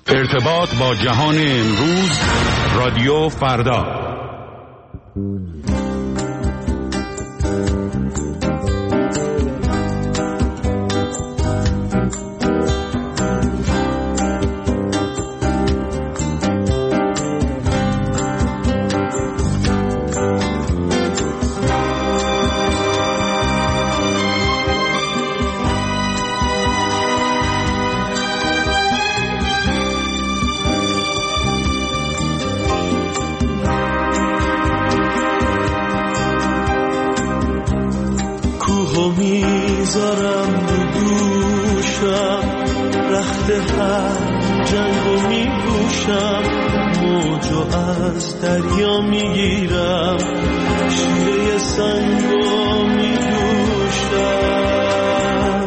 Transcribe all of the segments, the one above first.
ارتباط با جهان امروز، رادیو فردا. میذارم رو دوشم، رخت هر جنگو میپوشم، موجو از دریا میگیرم، شیره سنگو میدوشم،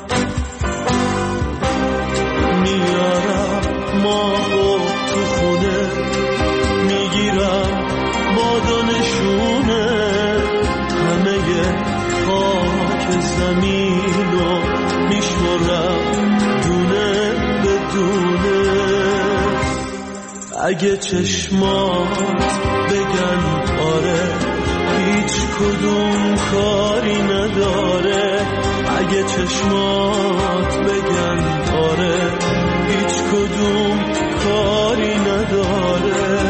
میارم ماهو تو خونه، میگیرم بادانشونه، همه خاک زمینو میشورم دونه به دونه. اگه چشمات بگن آره، هیچ کدوم کاری نداره. اگه چشمات بگن آره، هیچ کدوم کاری نداره.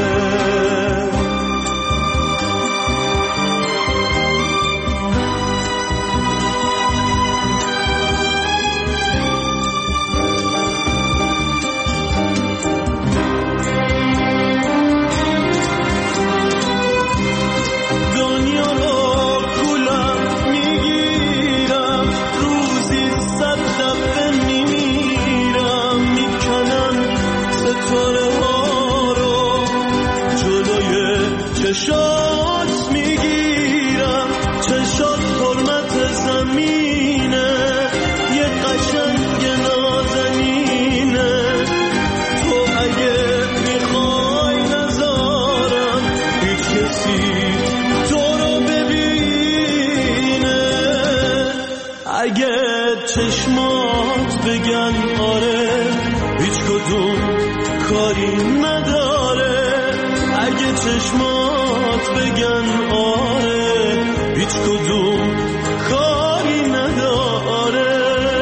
چشات میگیرم، چشات حرمت زمینه، یه قشنگ نازنینه. تو اگه میخوای نذارم هیچ کسی تو رو ببینه. اگه چشمات بگن آره، هیچ کدوم کاری نداره. اگه چشمات بگن آره، هیچ کدوم کاری نداره.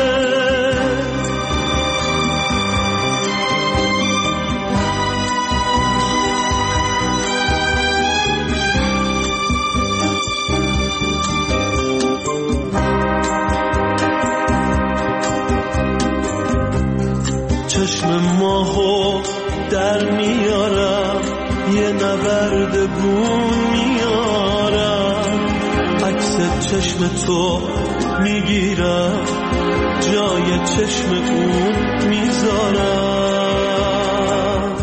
چشم ماهو در میارم، یه نورد بون میارم، عکس چشم تو میگیرم، جای چشم اون میذارم.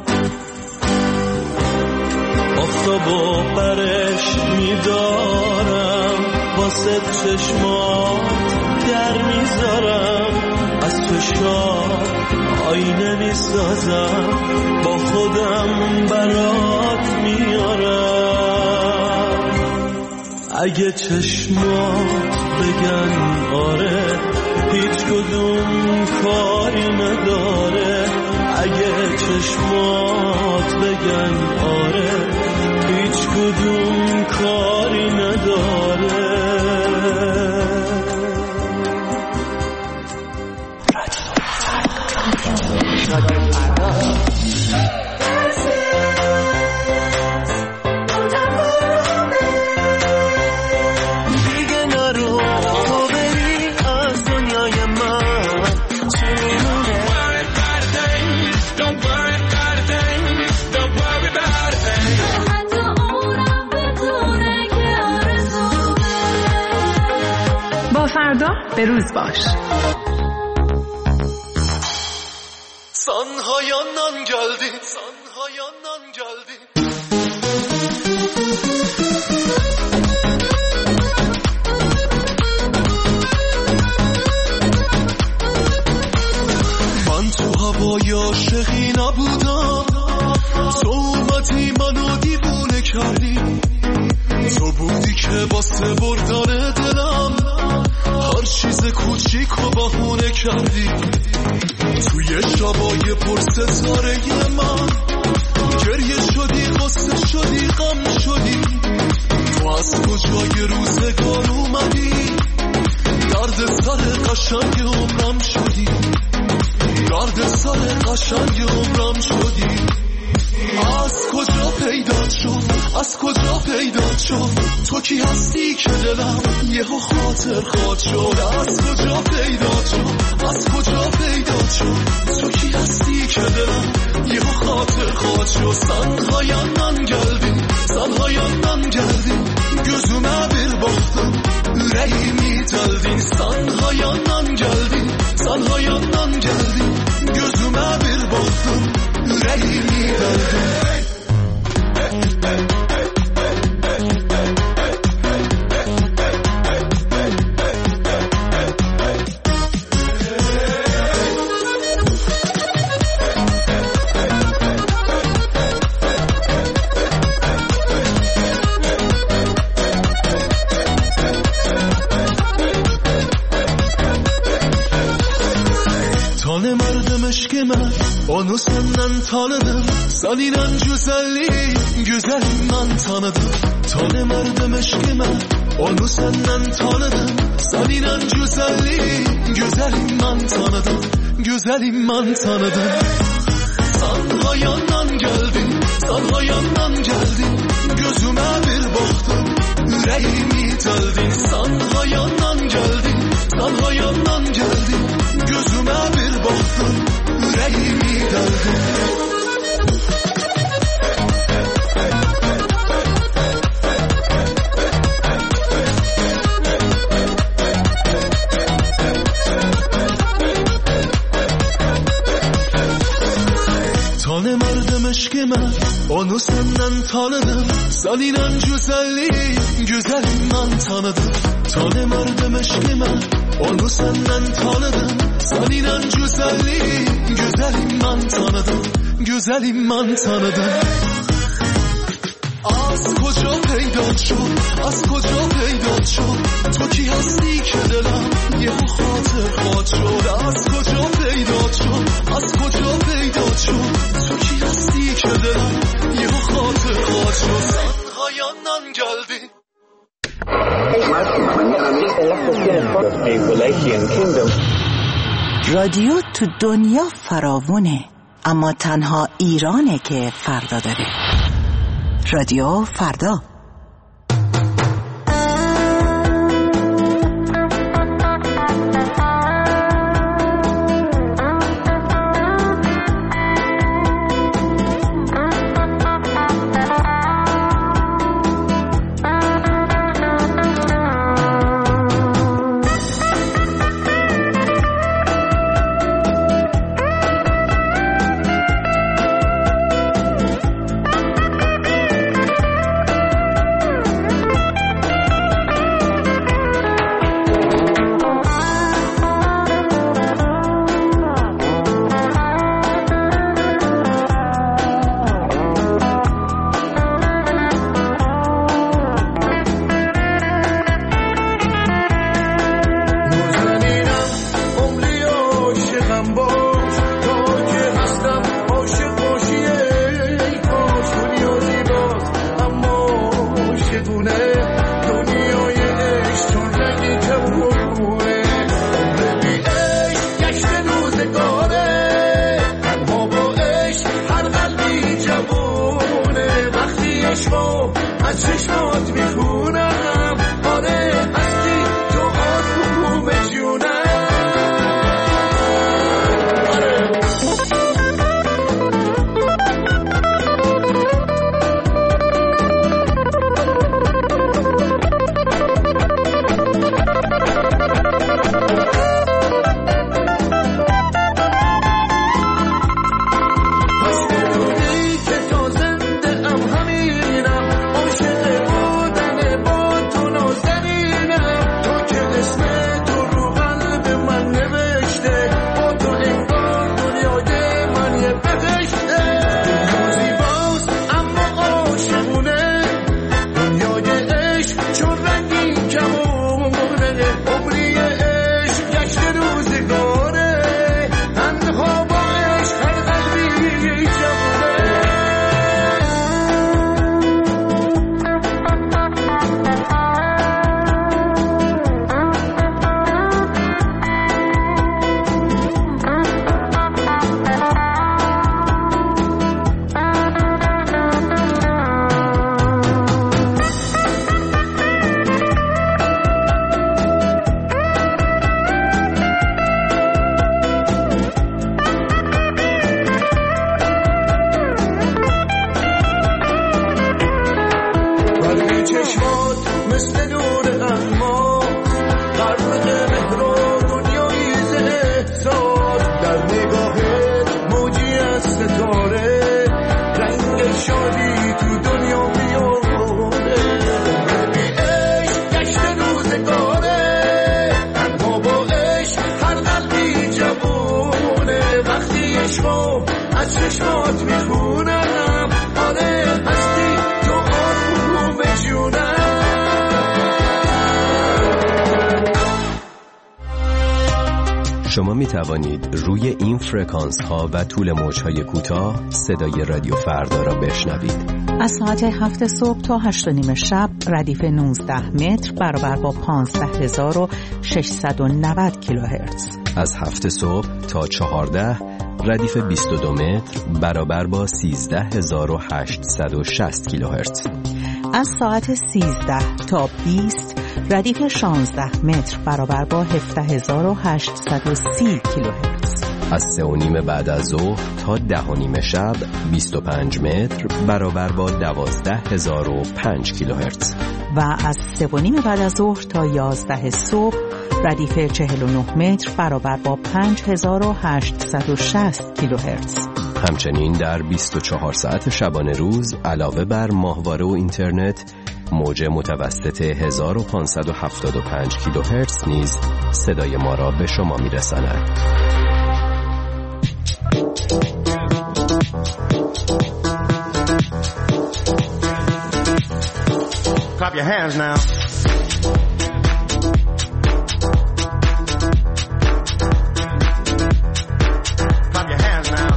آفتابو برش میدارم، واسه چشمات در میذارم، از تو شاد آینه میسازم، با خودم برات میارم. اگه چشمات بگن آره، هیچ کدوم کاری نداره. اگه چشمات بگن آره، هیچ کدوم کاری نداره. فردا به روز باش. Sanhayandan geldi, sanhayandan geldi. من تو هوای عاشقی نبودم، تو اومدی منو دیوونه کردی. تو بودی که واسه بردن دلم هر چیز کوچیک و بهونه کردی توی شبای پر ستاره من گریه شدی قصه شدی غم شدی تو از کجای روزگار اومدی درد سر قشنگ عمرم شدی درد سر قشنگ عمرم شدی از کجا پیدا شد از کجا پیدا شد تو کی هستی که دلم یهو خاطر خواد شد از کجا پیدا شد از کجا پیدا شد تو کی هستی که دلم یهو خاطر خواد شد Sen hayattan geldin gözüme bir baktım yüreğimi deldin Sen hayattan geldin gözüme bir baktım yüreğimi deldin Onu senden tanıdım Senin güzelliğinden tanıdım Tanımadım eşkime Onu senden tanıdım Senin güzelliğinden tanıdım Güzelimden tanıdım Sen hayattan geldin Gözüme bir baktım yüreğimi deldin Sen hayattan geldin Gözüme bir baktım yüreğimi deldin Tanımadım eşkime Onu senden tanıdım Senin güzelliğinden tanıdım Tanımadım eşkime Onu senden tanıdım Senin güzelliğinden tanıdım Güzelimden tanıdım Az koca پیدا شد از کجا پیدا شد تو کی هستی که دلم یه خاطر خواد شد از کجا پیدا شد از کجا پیدا شد تو کی هستی که دلم یه خاطر خواد شد Sen hayattan geldin رادیو تو دنیا فراوونه اما تنها ایرانه که فردا داره رادیو فردا عشقو از چشمات میخونم آره هستی تو آروم جونم. شما می توانید روی این فرکانس ها و طول موج های کوتاه صدای رادیو فردا را بشنوید. از ساعت 7 صبح تا 8:30 شب ردیف 19 متر برابر با 15690 کیلوهرتز. از 7 صبح تا 14 ردیف 22 متر برابر با 13860 کیلوهرتز. از ساعت 13 تا 20 ردیف 16 متر برابر با 17830 کیلوهرتز. از 3:30 بعد از ظهر تا 10:30 شب 25 متر برابر با 12005 کیلوهرتز. و از 3:30 بعد از ظهر تا 11 صبح ردیف 49 متر برابر با 5860 کیلوهرتز. همچنین در 24 ساعت شبانه روز علاوه بر ماهواره و اینترنت موج متوسط 1575 کیلوهرتز نیز صدای ما را به شما میرساند. Clap your hands now. Clap your hands now.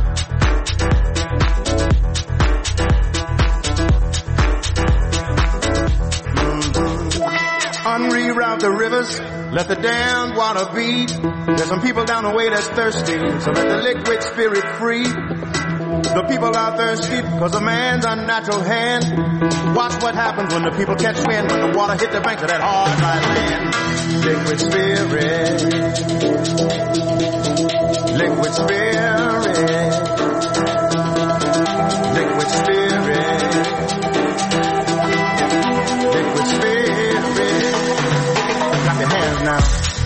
Unreroute the rivers, let the damned water beat. There's some people down the way that's thirsty, so let the liquid spirit free. The people are thirsty because of man's unnatural hand. Watch what happens when the people catch wind, when the water hit the banks of that hard, dry land. Liquid spirit, liquid spirit, liquid spirit, liquid spirit. Clap your hands now.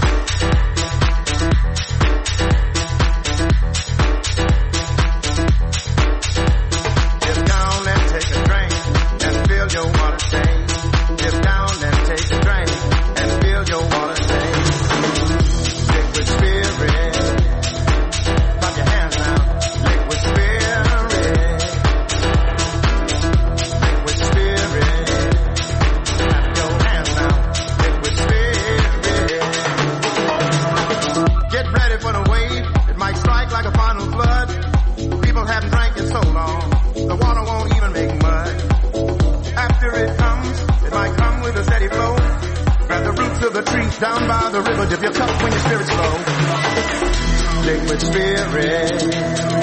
Down by the river, dip your cup when your spirit's low. Liquid spirit.